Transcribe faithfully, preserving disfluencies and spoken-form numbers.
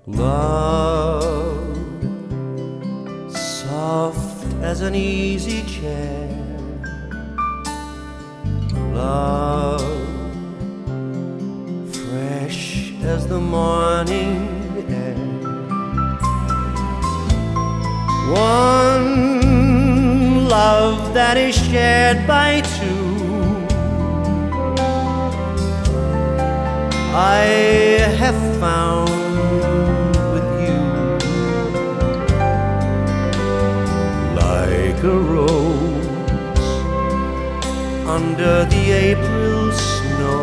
Love, soft as an easy chair. Love, fresh as the morning air. One love that is shared by two. I have found with you, like a rose under the April